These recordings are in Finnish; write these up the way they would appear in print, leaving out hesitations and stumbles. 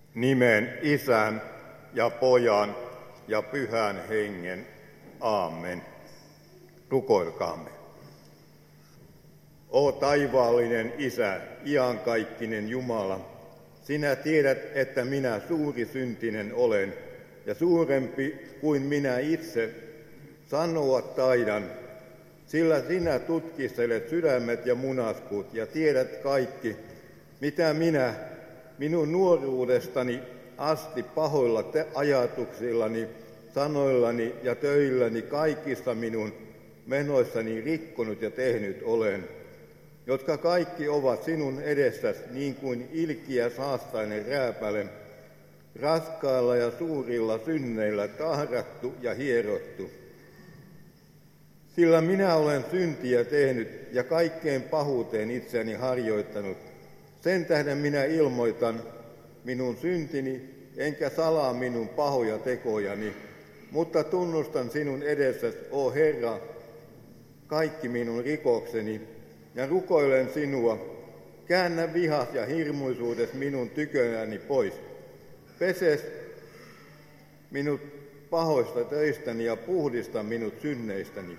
Nimen Isän ja Pojan ja Pyhän Hengen. Aamen. Rukoilkaamme. O taivaallinen Isä, iankaikkinen Jumala, sinä tiedät, että minä suuri syntinen olen ja suurempi kuin minä itse sanoa taidan, sillä sinä tutkistelet sydämet ja munaskuut ja tiedät kaikki, mitä minä minun nuoruudestani asti pahoilla ajatuksillani, sanoillani ja töilläni kaikissa minun menoissani rikkonut ja tehnyt olen, jotka kaikki ovat sinun edessäsi niin kuin ilkiä saastainen rääpäle, raskailla ja suurilla synneillä tahrattu ja hierottu. Sillä minä olen syntiä tehnyt ja kaikkeen pahuuteen itseäni harjoittanut. Sen tähden minä ilmoitan minun syntini, enkä salaa minun pahoja tekojani, mutta tunnustan sinun edessäsi, o Herra, kaikki minun rikokseni, ja rukoilen sinua, käännä vihas ja hirmuisuudes minun tykönäni pois. Peses minut pahoista töistäni ja puhdista minut synneistäni.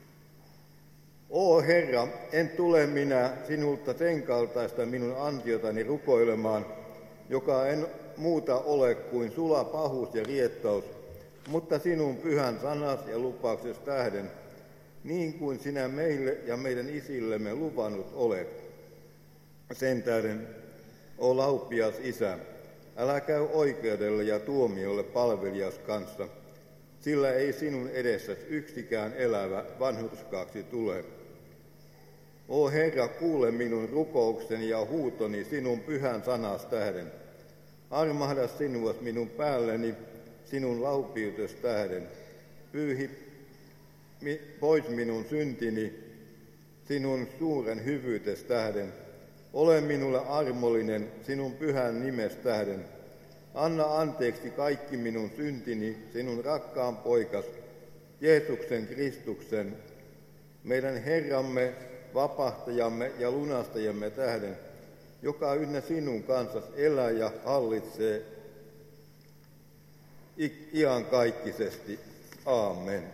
O Herra, en tule minä sinulta sen kaltaista minun antiotani rukoilemaan, joka en muuta ole kuin sula pahuus ja riettaus, mutta sinun pyhän sanas ja lupaukses tähden, niin kuin sinä meille ja meidän isillemme luvannut olet. Sen tähden, o laupias Isä, älä käy oikeudelle ja tuomiolle palvelijas kanssa, sillä ei sinun edessäsi yksikään elävä vanhurskaaksi tule. O Herra, kuule minun rukoukseni ja huutoni sinun pyhän sanas tähden. Armahda sinua minun päälleni sinun laupiutes tähden. Pyyhi pois minun syntini sinun suuren hyvyytes tähden. Ole minulle armollinen sinun pyhän nimes tähden. Anna anteeksi kaikki minun syntini sinun rakkaan poikas, Jeesuksen Kristuksen, meidän Herramme, vapahtajamme ja lunastajamme tähden, joka ynnä sinun kanssasi elää ja hallitsee iankaikkisesti. Aamen.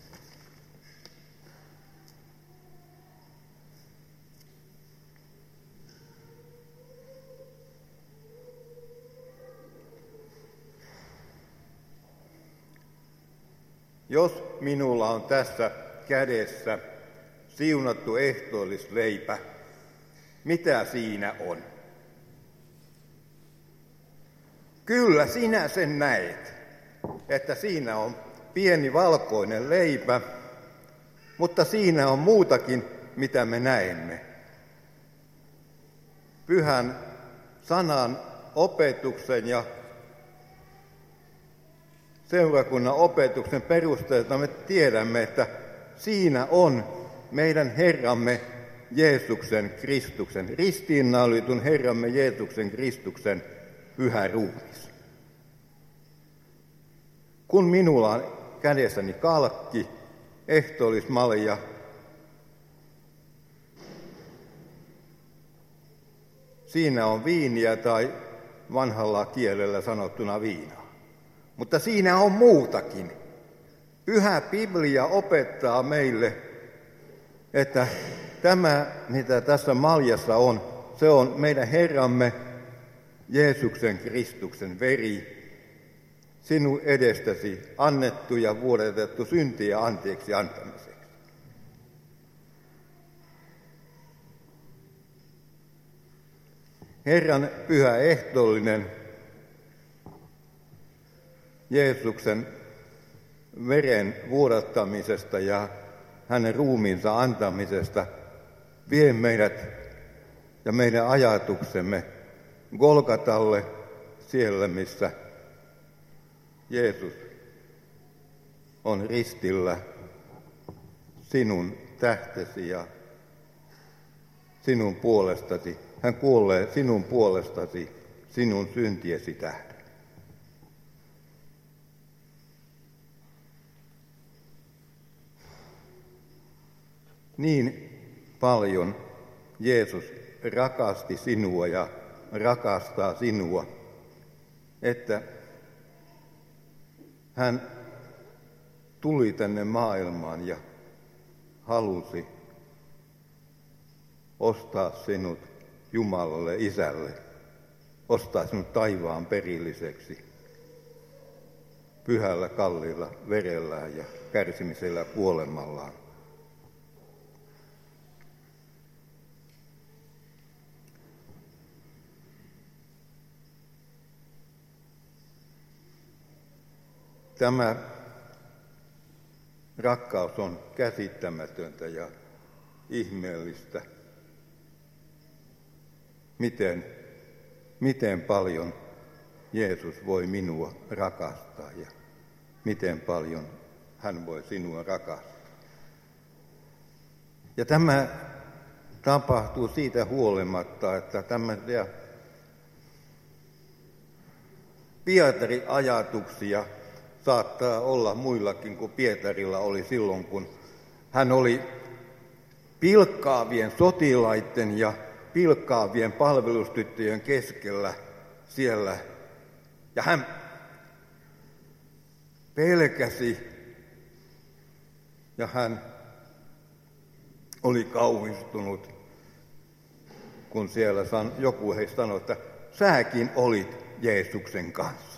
Jos minulla on tässä kädessä siunattu ehtoollisleipä, mitä siinä on? Kyllä sinä sen näet, että siinä on pieni valkoinen leipä, mutta siinä on muutakin, mitä me näemme. Pyhän sanan opetuksen ja seurakunnan opetuksen perusteella me tiedämme, että siinä on meidän Herramme Jeesuksen Kristuksen, ristiinnaulitun Herramme Jeesuksen Kristuksen pyhä ruumis. Kun minulla on kädessäni kalkki, ehtoollismalja, siinä on viiniä tai vanhalla kielellä sanottuna viinaa. Mutta siinä on muutakin. Pyhä Biblia opettaa meille, että tämä, mitä tässä maljassa on, se on meidän Herramme Jeesuksen Kristuksen veri, sinun edestäsi annettu ja vuodatettu syntiä anteeksi antamiseksi. Herran pyhä ehtoollinen Jeesuksen veren vuodattamisesta ja hänen ruumiinsa antamisesta vie meidät ja meidän ajatuksemme Golgatalle, siellä missä Jeesus on ristillä sinun tähtesi ja sinun puolestasi. Hän kuolee sinun puolestasi, sinun syntiesi tähden. Niin paljon Jeesus rakasti sinua ja rakastaa sinua, että hän tuli tänne maailmaan ja halusi ostaa sinut Jumalalle Isälle, ostaa sinut taivaan perilliseksi pyhällä kalliilla verellään ja kärsimisellä kuolemallaan. Tämä rakkaus on käsittämätöntä ja ihmeellistä. Miten paljon Jeesus voi minua rakastaa ja miten paljon hän voi sinua rakastaa. Ja tämä tapahtuu siitä huolimatta, että tämmöisiä Pietari-ajatuksia saattaa olla muillakin kuin Pietarilla oli silloin, kun hän oli pilkkaavien sotilaiden ja pilkkaavien palvelustyttöjen keskellä siellä. Ja hän pelkäsi ja hän oli kauhistunut, kun siellä joku heistä sanoi, että säkin olit Jeesuksen kanssa.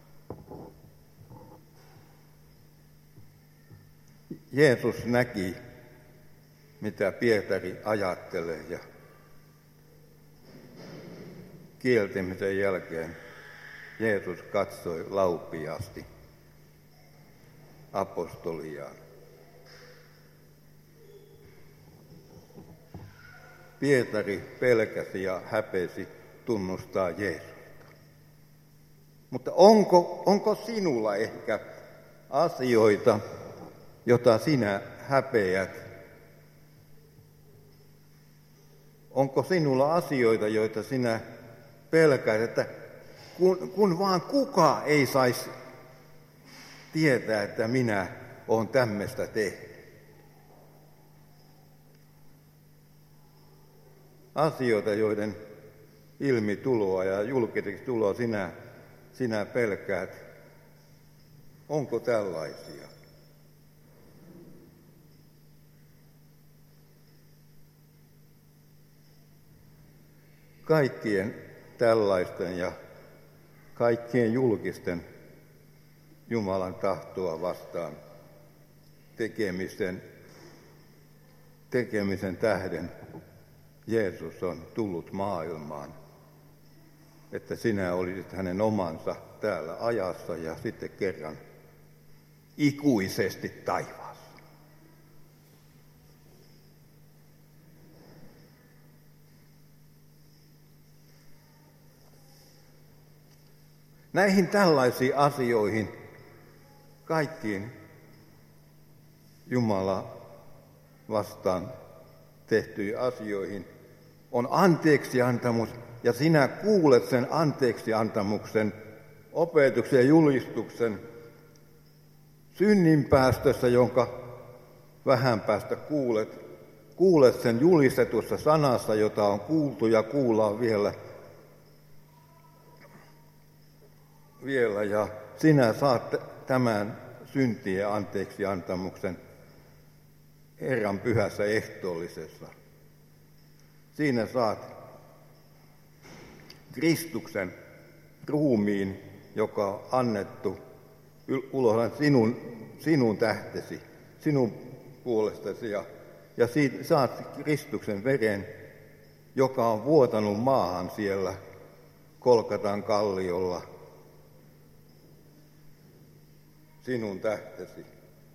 Jeesus näki, mitä Pietari ajattelee, ja kieltämisen jälkeen Jeesus katsoi laupiaasti apostoliaan. Pietari pelkäsi ja häpesi tunnustaa Jeesusta. Mutta onko sinulla ehkä asioita, jota sinä häpeät? Onko sinulla asioita, joita sinä pelkäät, että kun vaan kukaan ei saisi tietää, että minä olen tämmöistä tehnyt? Asioita, joiden ilmituloa ja julkiseksi tuloa sinä pelkäät. Onko tällaisia? Kaikkien tällaisten ja kaikkien julkisten Jumalan tahtoa vastaan tekemisen tähden Jeesus on tullut maailmaan, että sinä olisit hänen omansa täällä ajassa ja sitten kerran ikuisesti taivaassa. Näihin tällaisiin asioihin, kaikkiin Jumala vastaan tehtyihin asioihin, on anteeksiantamus, ja sinä kuulet sen anteeksiantamuksen opetuksen ja julistuksen synninpäästössä, jonka vähän päästä kuulet sen julistetussa sanassa, jota on kuultu ja kuullaan vielä, ja sinä saat tämän syntien anteeksiantamuksen Herran pyhässä ehtoollisessa. Siinä saat Kristuksen ruumiin, joka on annettu ulos sinun tähtesi, sinun puolestasi, ja saat Kristuksen veren, joka on vuotanut maahan siellä Golgatan kalliolla sinun tähtesi.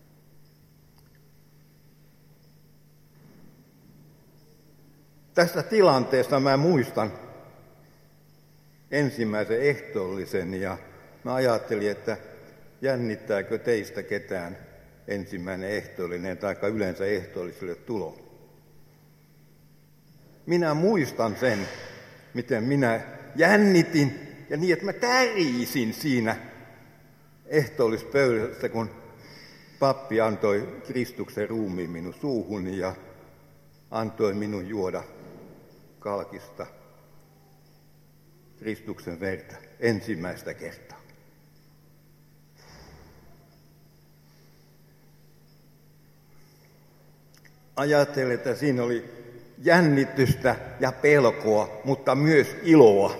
Tässä tilanteessa mä muistan ensimmäisen ehtoollisen, ja mä ajattelin, että jännittääkö teistä ketään ensimmäinen ehtoollinen tai yleensä ehtoolliselle tulo. Minä muistan sen, miten minä jännitin ja niin, että mä tärisin siinä ehtoollispöydässä, kun pappi antoi Kristuksen ruumiin minun suuhuni ja antoi minun juoda kalkista. Kristuksen verta ensimmäistä kertaa. Ajattelin, että siinä oli jännitystä ja pelkoa, mutta myös iloa.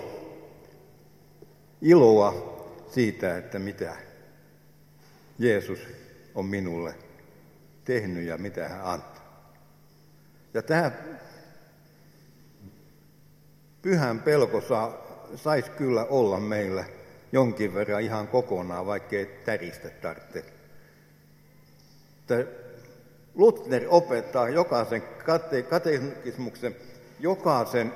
Iloa siitä, että mitä Jeesus on minulle tehnyt ja mitä hän antaa. Ja tämä pyhän pelko saisi kyllä olla meillä jonkin verran ihan kokonaan, vaikkei täristä tarvitse. Luther opettaa jokaisen katekismuksen, jokaisen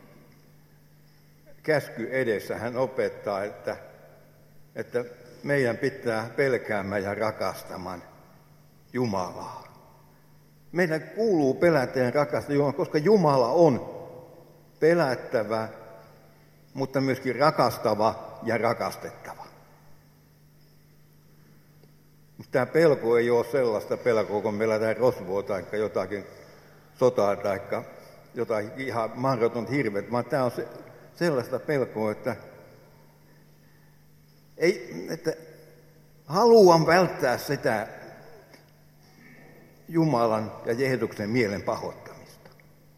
käsky edessä. Hän opettaa, että meidän pitää pelkäämään ja rakastamaan Jumalaa. Meidän kuuluu pelätä ja rakastaa Jumalaa, koska Jumala on pelättävä, mutta myöskin rakastava ja rakastettava. Tämä pelko ei ole sellaista pelkoa, kun meillä on rosvoa tai jotakin sotaa tai jotain ihan mahdotonta hirvet, vaan tämä on sellaista pelkoa, että haluan välttää sitä Jumalan ja Jeesuksen mielen pahoittamista.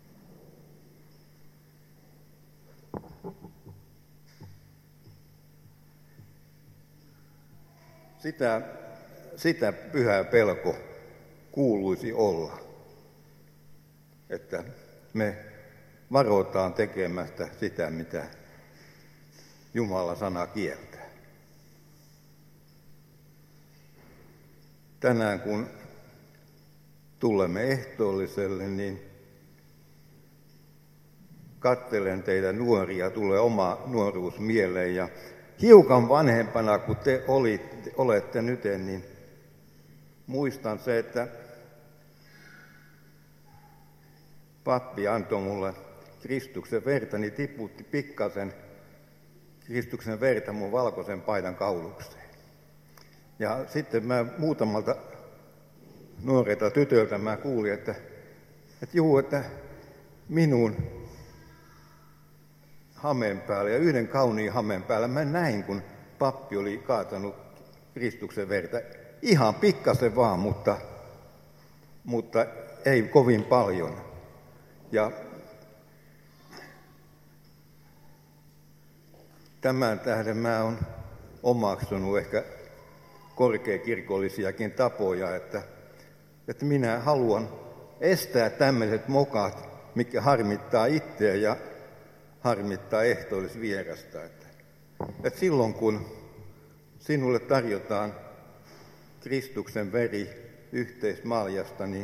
Sitä pyhä pelko kuuluisi olla, että me varoitaan tekemästä sitä, mitä Jumalan sana kieltää. Tänään kun tulemme ehtoolliselle, niin katselen teitä nuoria, tulee oma nuoruus mieleen ja hiukan vanhempana kuin te olette nyt, niin muistan se, että pappi antoi mulle Kristuksen verta, niin tiputti pikkasen Kristuksen verta mun valkoisen paidan kaulukseen. Ja sitten mä muutamalta nuorelta tytöltä mä kuulin, että minun hameen päällä ja yhden kauniin hameen päällä mä näin, kun pappi oli kaatanut Kristuksen verta. Ihan pikkasen vaan, mutta ei kovin paljon. Ja tämän tähden mä oon omaksunut ehkä korkeakirkollisiakin tapoja, että minä haluan estää tämmöiset mokat, mikä harmittaa itseä ja harmittaa ehtoollisvierasta. Että silloin kun sinulle tarjotaan Kristuksen veri yhteismaljasta, niin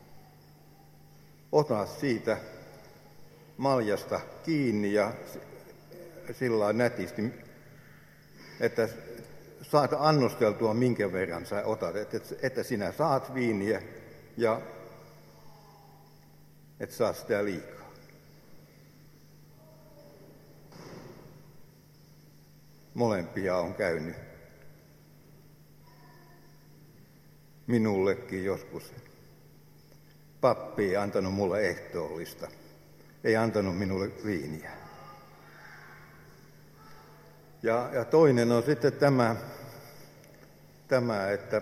ota siitä maljasta kiinni ja sillä nätisti, että saat annosteltua minkä verran sä otat, että sinä saat viiniä ja et saa sitä liikaa. Molempia on käynyt. Minullekin joskus. Pappi ei antanut mulle ehtoollista. Ei antanut minulle viiniä. Ja toinen on sitten tämä, että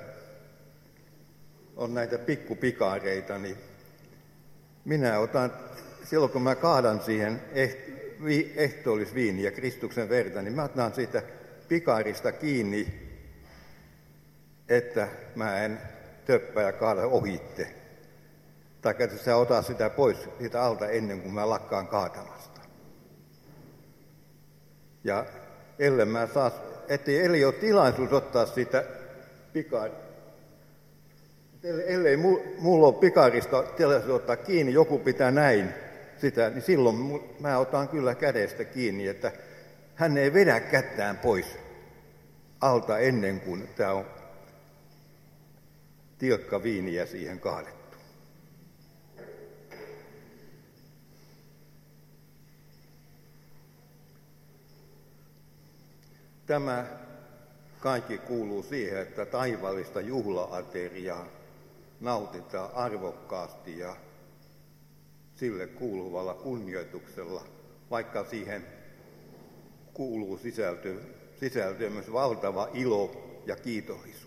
on näitä pikkupikaareita, niin minä otan, silloin kun mä kaadan siihen ehtoollisviiniä Kristuksen verta, niin mä otan siitä pikaarista kiinni, että mä en töppää ja kaada ohitte. Tai että sä ota sitä pois siitä alta ennen kuin mä lakkaan kaatamasta. Ja ellei ole tilaisuus ottaa sitä pikaarista, ellei mulla ole pikaarista tilaisuus ottaa kiinni, joku pitää näin sitä, niin silloin mä otan kyllä kädestä kiinni, että hän ei vedä kättään pois alta ennen kuin tämä on tilkka viiniä siihen kaadettu. Tämä kaikki kuuluu siihen, että taivaallista juhla-ateriaa nautitaan arvokkaasti ja sille kuuluvalla kunnioituksella, vaikka siihen kuuluu sisältöön myös valtava ilo ja kiitollisuus.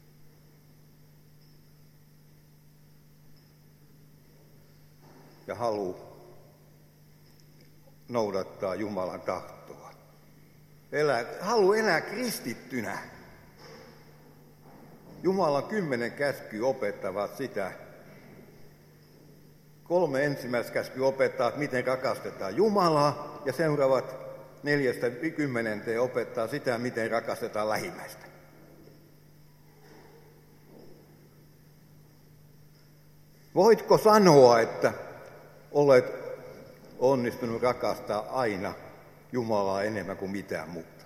Ja halu noudattaa Jumalan tahtoa. Halu elää kristittynä. Jumalan 10 käskyä opettavat sitä. 3 ensimmäistä käskyä opettavat, miten rakastetaan Jumalaa, ja seuraavat 4-10 opettaa sitä, miten rakastetaan lähimmäistä. Voitko sanoa, että olet onnistunut rakastaa aina Jumalaa enemmän kuin mitään muuta?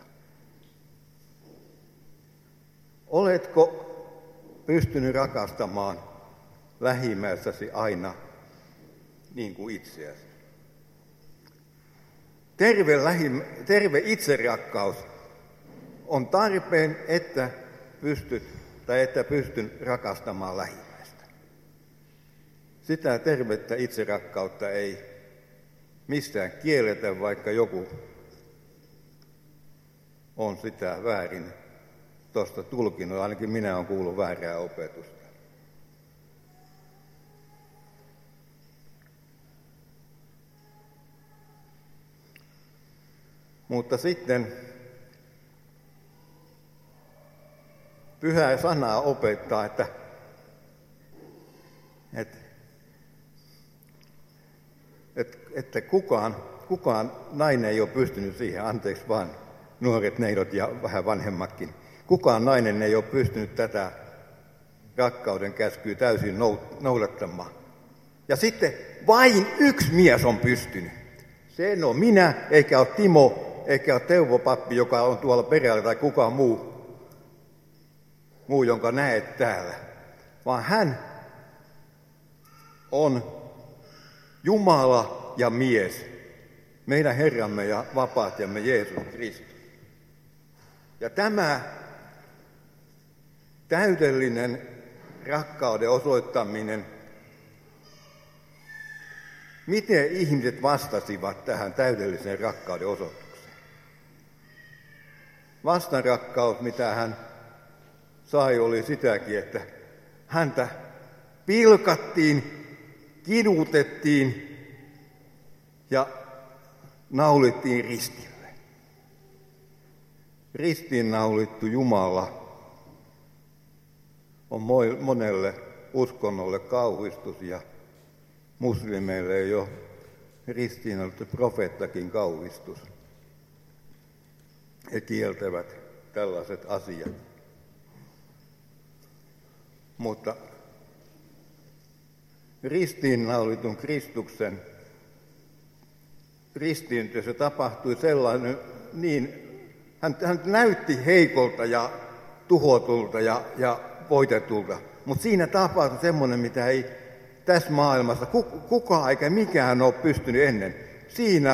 Oletko pystynyt rakastamaan lähimmäistäsi aina niin kuin itseäsi? Terve itserakkaus on tarpeen, että pystyn rakastamaan lähimmäistä. Sitä tervettä itserakkautta ei mistään kielletä, vaikka joku on sitä väärin tuosta tulkinnut. Ainakin minä olen kuullut väärää opetusta. Mutta sitten Pyhä Sana opettaa, että kukaan nainen ei ole pystynyt siihen, anteeksi vaan nuoret neidot ja vähän vanhemmatkin, kukaan nainen ei ole pystynyt tätä rakkauden käskyä täysin noudattamaan. Ja sitten vain yksi mies on pystynyt. Se en ole minä, eikä ole Timo, eikä ole Teuvo pappi, joka on tuolla perällä, tai kukaan muu, jonka näet täällä. Vaan hän on Jumala ja mies, meidän Herramme ja vapaatiamme Jeesus Kristus. Ja tämä täydellinen rakkauden osoittaminen, miten ihmiset vastasivat tähän täydelliseen rakkauden osoitukseen? Vastarakkaus, mitä hän sai, oli sitäkin, että häntä pilkattiin, kidutettiin ja naulittiin ristille. Ristiin naulittu Jumala on monelle uskonnolle kauhistus ja muslimeille jo ristiinnaulitettu profeettakin kauhistus. He kieltävät tällaiset asiat. Mutta ristiinnaulitun Kristuksen ristiintyessä tapahtui sellainen, hän näytti heikolta ja tuhotulta ja voitetulta, mutta siinä tapahtui semmoinen, mitä ei tässä maailmassa kukaan eikä mikään ole pystynyt ennen. Siinä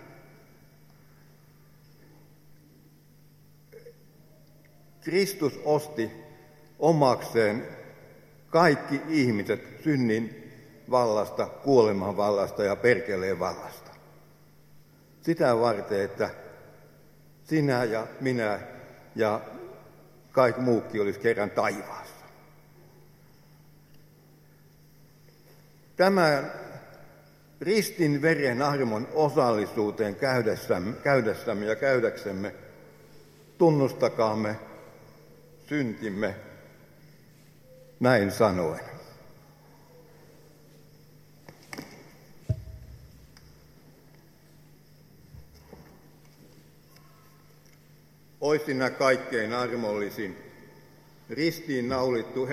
Kristus osti omakseen kaikki ihmiset synnin vallasta, kuoleman vallasta ja perkeleen vallasta. Sitä varten, että sinä ja minä ja kaikki muukin olisi kerran taivaassa. Tämän ristin veren armon osallisuuteen käydessämme ja käydäksemme tunnustakaamme syntimme näin sanoen. Ois sinä kaikkein armollisin, ristiin naulittu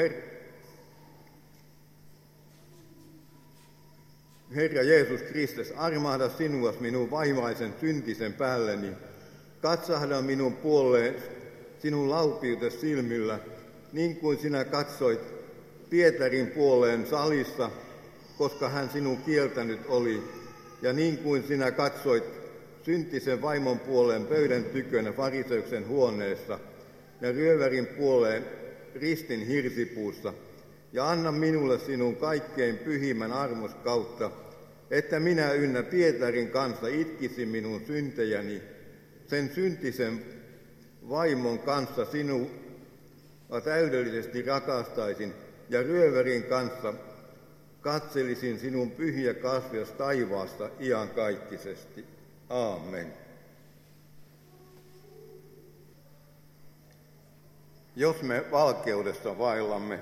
Herra Jeesus Kristus, armahda sinua minun vaivaisen syntisen päälleni, katsahda minun puoleen sinun laupiutes silmillä, niin kuin sinä katsoit Pietarin puoleen salissa, koska hän sinun kieltänyt oli, ja niin kuin sinä katsoit syntisen vaimon puoleen pöydän tykönä fariseuksen huoneessa ja ryövärin puoleen ristin hirsipuussa, ja anna minulle sinun kaikkein pyhimmän armos kautta, että minä ynnä Pietarin kanssa itkisin minun syntejäni sen syntisen vaimon kanssa sinua täydellisesti rakastaisin ja ryövärin kanssa katselisin sinun pyhiä kasvias taivaasta iankaikkisesti. Aamen. Jos me valkeudessa vaellamme,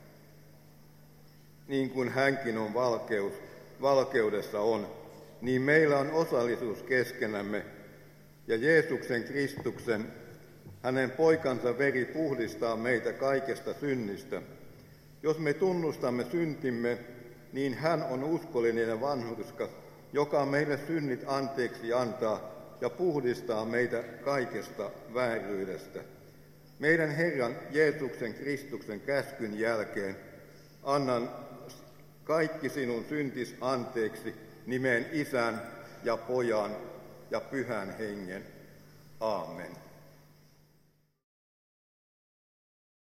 niin kuin hänkin on valkeudessa on, niin meillä on osallisuus keskenämme, ja Jeesuksen Kristuksen, hänen poikansa veri puhdistaa meitä kaikesta synnistä. Jos me tunnustamme syntimme, niin hän on uskollinen ja vanhurskas, joka meille synnit anteeksi antaa ja puhdistaa meitä kaikesta vääryydestä. Meidän Herran Jeesuksen Kristuksen käskyn jälkeen annan kaikki sinun syntis anteeksi nimeen Isän ja Pojan ja Pyhän Hengen. Aamen.